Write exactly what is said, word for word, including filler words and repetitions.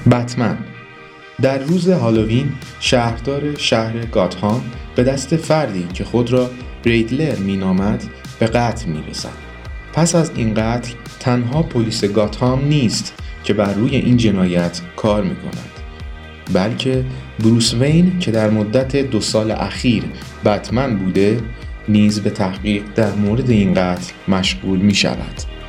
بتمن. در روز هالووین شهردار شهر گاتهام به دست فردی که خود را ریدلر مینامد به قتل میرسد. پس از این قتل تنها پلیس گاتهام نیست که بر روی این جنایت کار میکند، بلکه بروس وین که در مدت دو سال اخیر بتمن بوده نیز به تحقیق در مورد این قتل مشغول می شود.